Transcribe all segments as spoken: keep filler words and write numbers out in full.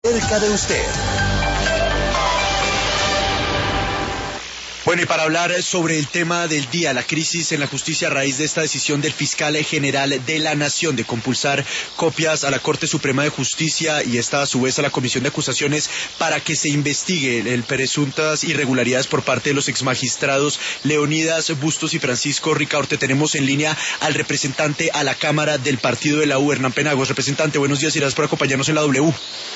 Cerca de usted. Bueno, y para hablar sobre el tema del día, la crisis en la justicia a raíz de esta decisión del fiscal general de la Nación de compulsar copias a la Corte Suprema de Justicia y esta a su vez a la Comisión de Acusaciones para que se investigue el presuntas irregularidades por parte de los exmagistrados Leonidas Bustos y Francisco Ricaurte, tenemos en línea al representante a la Cámara del Partido de la U, Hernán Penagos. Representante, buenos días y gracias por acompañarnos en la W.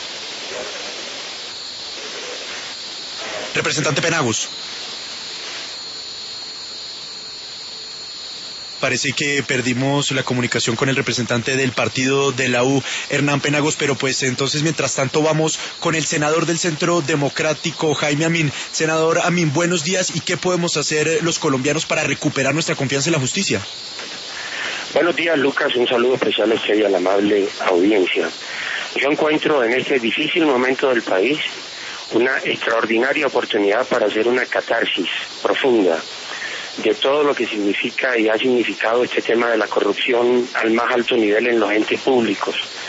Representante Penagos. Parece que perdimos la comunicación con el representante del partido de la U, Hernán Penagos, pero pues entonces mientras tanto vamos con el senador del Centro Democrático, Jaime Amin. Senador Amin, buenos días, ¿y qué podemos hacer los colombianos para recuperar nuestra confianza en la justicia? Buenos días, Lucas, un saludo especial a usted y a la amable audiencia. Yo encuentro en este difícil momento del país una extraordinaria oportunidad para hacer una catarsis profunda de todo lo que significa y ha significado este tema de la corrupción al más alto nivel en los entes públicos.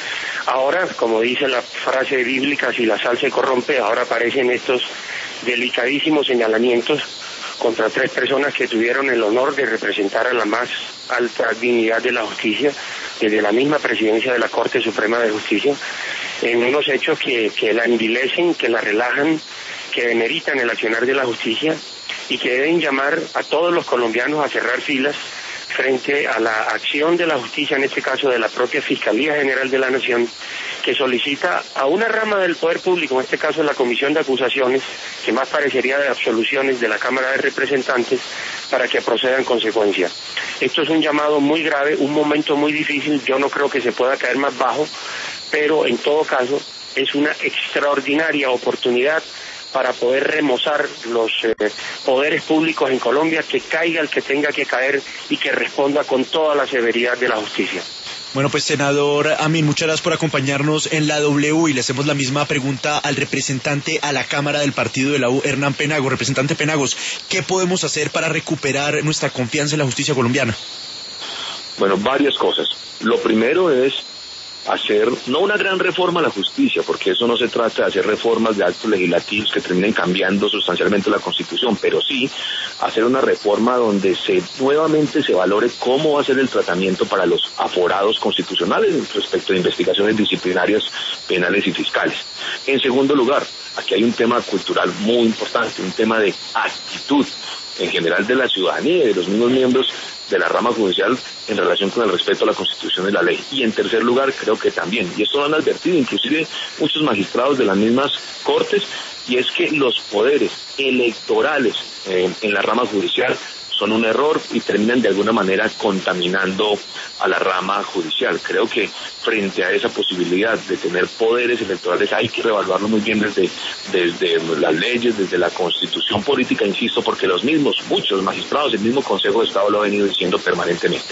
Ahora, como dice la frase bíblica, si la sal se corrompe, ahora aparecen estos delicadísimos señalamientos contra tres personas que tuvieron el honor de representar a la más alta dignidad de la justicia, desde la misma presidencia de la Corte Suprema de Justicia, en unos hechos que, que la envilecen, que la relajan, que demeritan el accionar de la justicia y que deben llamar a todos los colombianos a cerrar filas frente a la acción de la justicia, en este caso de la propia Fiscalía General de la Nación, que solicita a una rama del poder público, en este caso la Comisión de Acusaciones, que más parecería de absoluciones de la Cámara de Representantes, para que proceda en consecuencia. Esto es un llamado muy grave, un momento muy difícil, yo no creo que se pueda caer más bajo, pero en todo caso es una extraordinaria oportunidad para poder remozar los eh, poderes públicos en Colombia, que caiga el que tenga que caer y que responda con toda la severidad de la justicia. Bueno, pues senador Amin, muchas gracias por acompañarnos en la W y le hacemos la misma pregunta al representante a la Cámara del Partido de la U, Hernán Penagos. Representante Penagos, ¿qué podemos hacer para recuperar nuestra confianza en la justicia colombiana? Bueno, varias cosas. Lo primero es hacer, no una gran reforma a la justicia, porque eso no se trata de hacer reformas de actos legislativos que terminen cambiando sustancialmente la Constitución, pero sí hacer una reforma donde se nuevamente se valore cómo va a ser el tratamiento para los aforados constitucionales respecto de investigaciones disciplinarias, penales y fiscales. En segundo lugar, aquí hay un tema cultural muy importante, un tema de actitud en general de la ciudadanía y de los mismos miembros de la rama judicial en relación con el respeto a la Constitución y la ley. Y en tercer lugar, creo que también, y esto lo han advertido inclusive muchos magistrados de las mismas cortes, y es que los poderes electorales eh, en la rama judicial son un error y terminan de alguna manera contaminando a la rama judicial. Creo que frente a esa posibilidad de tener poderes electorales hay que reevaluarlo muy bien desde, desde las leyes, desde la Constitución política, insisto, porque los mismos, muchos magistrados, el mismo Consejo de Estado lo ha venido diciendo permanentemente.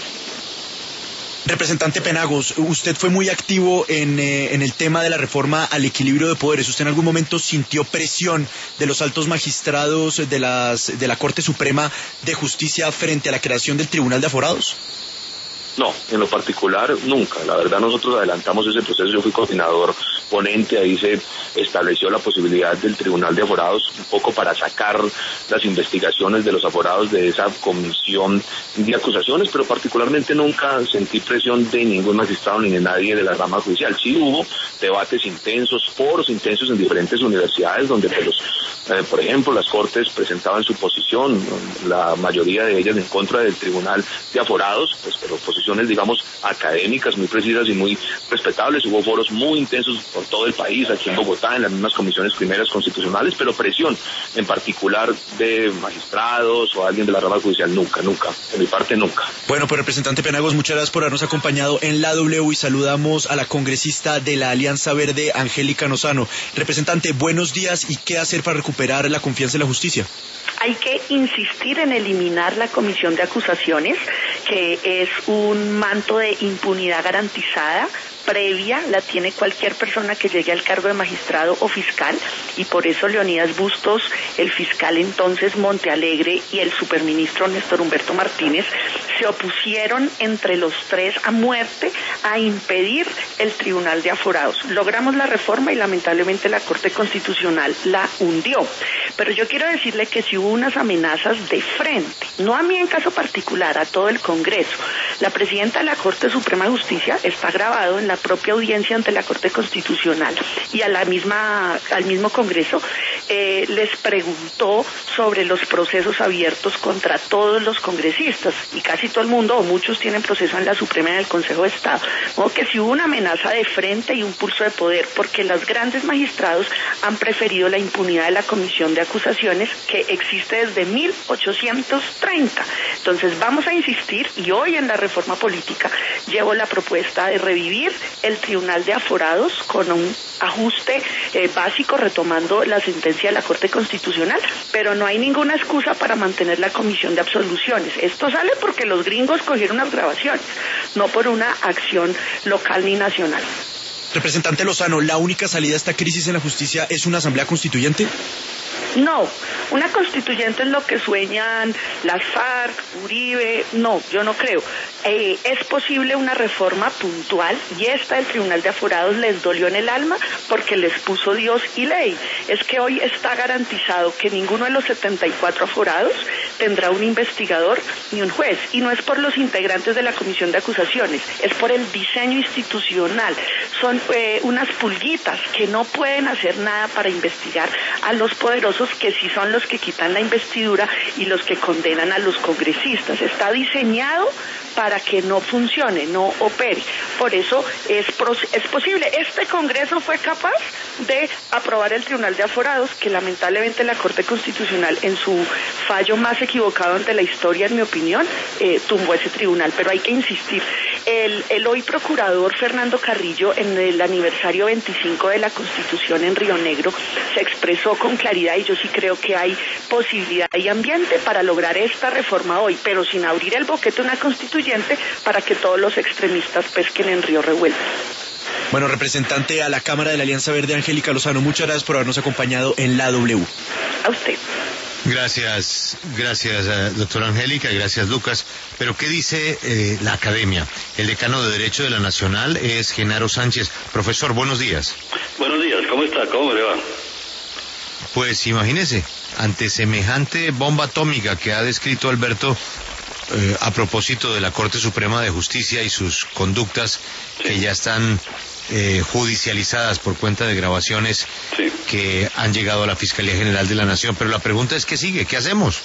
Representante Penagos, usted fue muy activo en, eh, en el tema de la reforma al equilibrio de poderes. ¿Usted en algún momento sintió presión de los altos magistrados de, las, de la Corte Suprema de Justicia frente a la creación del Tribunal de Aforados? No, en lo particular nunca. La verdad nosotros adelantamos ese proceso, yo fui coordinador ponente, ahí se estableció la posibilidad del Tribunal de Aforados un poco para sacar las investigaciones de los aforados de esa comisión de acusaciones, pero particularmente nunca sentí presión de ningún magistrado ni de nadie de la rama judicial. Sí hubo debates intensos, foros intensos en diferentes universidades donde pues, los, eh, por ejemplo las cortes presentaban su posición, la mayoría de ellas en contra del Tribunal de Aforados, pues pero posición digamos académicas muy precisas y muy respetables. Hubo foros muy intensos por todo el país, aquí en Bogotá, en las mismas comisiones primeras constitucionales, pero presión en particular de magistrados o alguien de la rama judicial nunca, nunca, de mi parte nunca. Bueno, pues representante Penagos, muchas gracias por habernos acompañado en la W y saludamos a la congresista de la Alianza Verde, Angélica Lozano. Representante, buenos días, ¿y qué hacer para recuperar la confianza en la justicia? Hay que insistir en eliminar la comisión de acusaciones, que es un manto de impunidad garantizada previa la tiene cualquier persona que llegue al cargo de magistrado o fiscal, y por eso Leonidas Bustos, el fiscal entonces Montealegre y el superministro Néstor Humberto Martínez se opusieron entre los tres a muerte a impedir el Tribunal de Aforados. Logramos la reforma y lamentablemente la Corte Constitucional la hundió. Pero yo quiero decirle que si hubo unas amenazas de frente, no a mí en caso particular, a todo el Congreso. La presidenta de la Corte Suprema de Justicia está grabado en la propia audiencia ante la Corte Constitucional, y a la misma, al mismo Congreso eh, les preguntó sobre los procesos abiertos contra todos los congresistas, y casi todo el mundo o muchos tienen proceso en la Suprema y en el Consejo de Estado. Como que si hubo una amenaza de frente y un pulso de poder, porque los grandes magistrados han preferido la impunidad de la Comisión de Acusaciones, que existe desde mil ochocientos treinta. Entonces vamos a insistir, y hoy en la reforma política llevo la propuesta de revivir el Tribunal de Aforados con un ajuste eh, básico retomando la sentencia de la Corte Constitucional, pero no hay ninguna excusa para mantener la Comisión de Absoluciones. Esto sale porque los gringos cogieron las grabaciones, no por una acción local ni nacional. Representante Lozano, ¿la única salida a esta crisis en la justicia es una asamblea constituyente? No, una constituyente es lo que sueñan las FARC, Uribe, no, yo no creo. Eh, es posible una reforma puntual, y esta del Tribunal de Aforados les dolió en el alma porque les puso Dios y ley. Es que hoy está garantizado que ninguno de los setenta y cuatro aforados tendrá un investigador ni un juez, y no es por los integrantes de la Comisión de Acusaciones, es por el diseño institucional. Son eh, unas pulguitas que no pueden hacer nada para investigar a los poderosos, que sí son los que quitan la investidura y los que condenan a los congresistas. Está diseñado para que no funcione, no opere. Por eso es, es posible. Este Congreso fue capaz de aprobar el Tribunal de Aforados, que lamentablemente la Corte Constitucional, en su fallo más equivocado ante la historia, en mi opinión, eh, tumbó ese tribunal. Pero hay que insistir. El, el hoy procurador Fernando Carrillo, en el aniversario veinticinco de la Constitución en Río Negro, se expresó con claridad, y yo sí creo que hay posibilidad y ambiente para lograr esta reforma hoy, pero sin abrir el boquete a una constituyente para que todos los extremistas pesquen en río revuelto. Bueno, representante a la Cámara de la Alianza Verde, Angélica Lozano, muchas gracias por habernos acompañado en la W. A usted. Gracias, gracias, eh, doctora Angélica, y gracias, Lucas. Pero ¿qué dice eh, la academia? El decano de Derecho de la Nacional es Genaro Sánchez. Profesor, buenos días. Buenos días, ¿cómo está? ¿Cómo le va? Pues imagínese, ante semejante bomba atómica que ha descrito Alberto, eh, a propósito de la Corte Suprema de Justicia y sus conductas, sí, que ya están eh, judicializadas por cuenta de grabaciones, sí, que han llegado a la Fiscalía General de la Nación. Pero la pregunta es, ¿qué sigue? ¿Qué hacemos?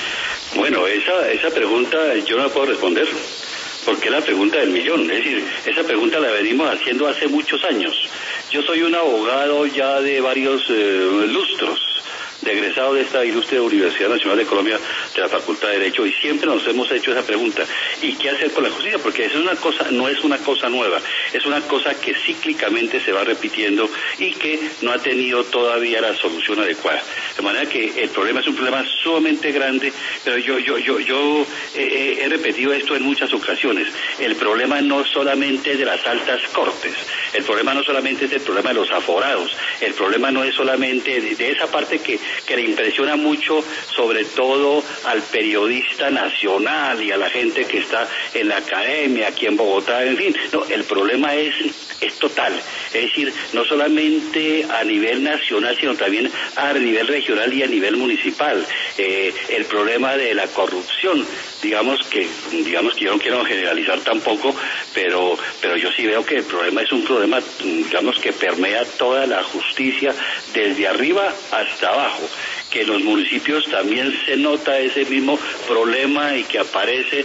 Bueno, esa, esa pregunta yo no la puedo responder, porque es la pregunta del millón. Es decir, esa pregunta la venimos haciendo hace muchos años. Yo soy un abogado ya de varios eh, lustros, de egresado de esta ilustre Universidad Nacional de Colombia, de la Facultad de Derecho, y siempre nos hemos hecho esa pregunta: ¿y qué hacer con la justicia? Porque eso es una cosa, no es una cosa nueva, es una cosa que cíclicamente se va repitiendo y que no ha tenido todavía la solución adecuada. De manera que el problema es un problema sumamente grande, pero yo yo yo yo eh, he repetido esto en muchas ocasiones. El problema no solamente es de las altas cortes, el problema no solamente es el problema de los aforados, el problema no es solamente de, de esa parte que que le impresiona mucho, sobre todo al periodista nacional y a la gente que está en la academia, aquí en Bogotá, en fin. No, el problema es, es total. Es decir, no solamente a nivel nacional, sino también a nivel regional y a nivel municipal. Eh, el problema de la corrupción, digamos que, digamos que yo no quiero generalizar tampoco, pero, pero yo sí veo que el problema es un problema, digamos, que permea toda la justicia desde arriba hasta abajo. Que en los municipios también se nota ese mismo problema y que aparece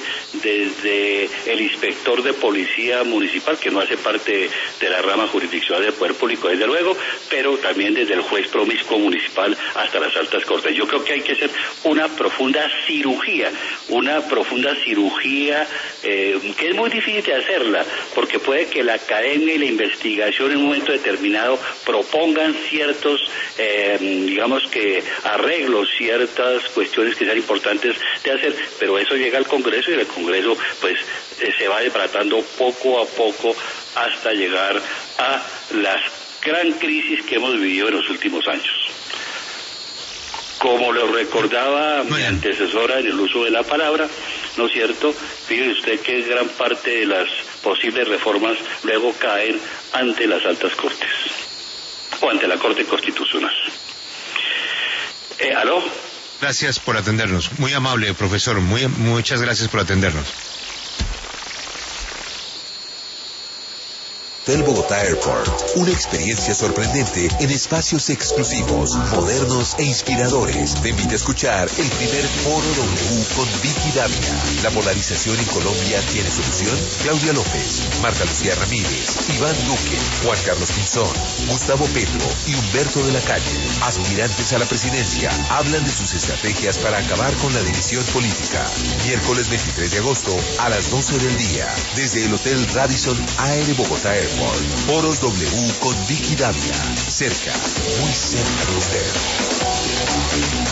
desde el inspector de policía municipal, que no hace parte de la rama jurisdiccional del Poder Público, desde luego, pero también desde el juez promiscuo municipal hasta las altas cortes. Yo creo que hay que hacer una profunda cirugía, una profunda cirugía eh, que es muy difícil de hacerla, porque puede que la academia y la investigación en un momento determinado propongan ciertos, eh, digamos que arreglos, ciertas cuestiones que sean importantes de hacer, pero eso llega al Congreso y el Congreso pues eh, se va desbaratando poco a poco hasta llegar a la gran crisis que hemos vivido en los últimos años. Como lo recordaba mi antecesora en el uso de la palabra, ¿no es cierto? Fíjese usted que gran parte de las posibles reformas luego caen ante las altas cortes o ante la Corte Constitucional. Eh, ¿Aló? Gracias por atendernos. Muy amable, profesor. Muy, muchas gracias por atendernos. Hotel Bogotá Airport, una experiencia sorprendente en espacios exclusivos, modernos e inspiradores. Te invita a escuchar el primer Foro W con Vicky Dávila. ¿La polarización en Colombia tiene solución? Claudia López, Marta Lucía Ramírez, Iván Duque, Juan Carlos Pinzón, Gustavo Petro y Humberto de la Calle, aspirantes a la presidencia, hablan de sus estrategias para acabar con la división política. Miércoles veintitrés de agosto a las doce del día, desde el Hotel Radisson Air Bogotá Airport. Foros W con Vicky Dávila. Cerca, muy cerca de usted.